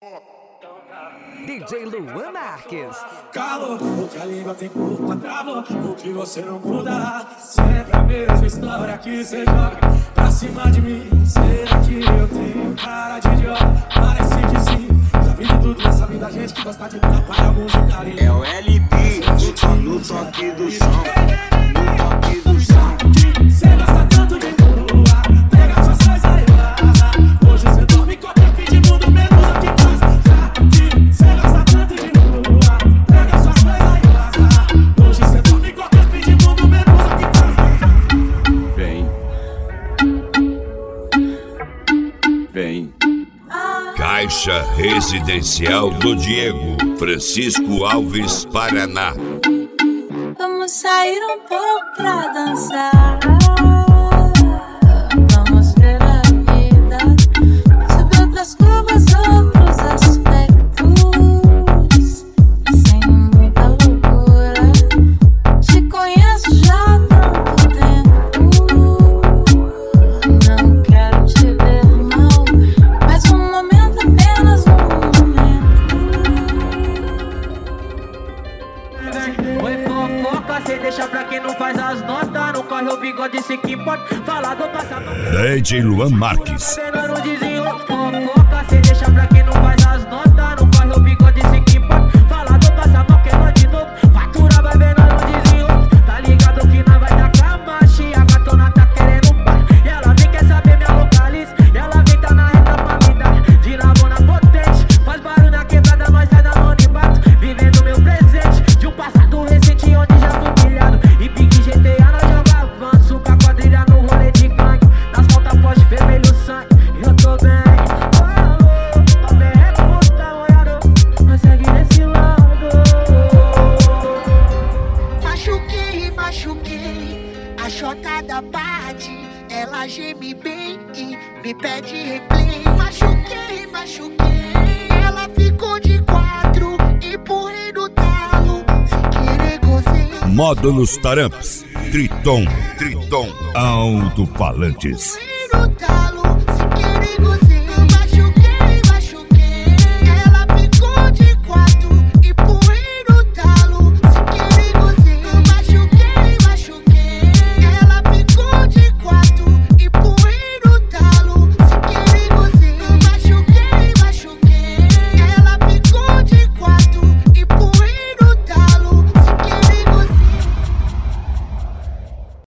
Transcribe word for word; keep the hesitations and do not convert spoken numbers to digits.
D J Luan Marques. Calor, o que a língua tem culpa, travou, o que você não muda. Sempre a mesma história que você joga pra cima de mim. Será que eu tenho cara de idiota? Parece que sim. Já vi de tudo nessa vida, gente que gosta de tapar alguns de carinho. É o L B, no toque do som, no toque do som. Cê gosta tanto de rua, pega suas coisas e vaza. Hoje cê dorme com qualquer fim de mundo, menos aqui em casa. Cê gosta tanto de rua, pega suas coisas e vaza. Hoje cê dorme com qualquer fim de mundo, menos aqui em casa. Vem, vem. Caixa Residencial do Diego, Francisco Alves, Paraná. Vamos sair um pouco pra dançar. Vamos ver a vida sob outras curvas, outros aspectos. Sem muita loucura. Te conheço já há tanto tempo. Não quero te ver mal, mas um momento, apenas um momento. Oi, fofoca, cê deixa pra quem não faz as notas. Não corre o bigode, se que importa. Falar do passado. D J Luan Marques. Pegando desenrolo, fofoca, cê deixa pra quem não faz as notas. Não corre o bigode, se que importa. Falar do passado, queima de novo. Fatura vai vendo no desenrolo. Tá ligado que nós vai tacar marcha. A gatona tá querendo um par. E ela vem quer saber minha localiza. E ela vem tá na reta pra me dar. De lavona potente, faz barulho na quebrada, nós sai da mão e bato. Vivendo meu presente, de um passado recente onde já fui humilhado. E Big G T A nós joga avanço. Com a quadrilha no rolê de gangue. Nas faltas forte, vermelho sangue. Eu tô bem. Alô, a B R tá molhado. Nós segue desse lado. Machuquei, machuquei, a chota da bate, ela geme bem e me pede replay. Machuquei, machuquei, ela ficou de quatro, empurrei no talo, sem querer gozei. Módulos Taramps, Triton, Triton, alto-falantes. Empurrei no talo.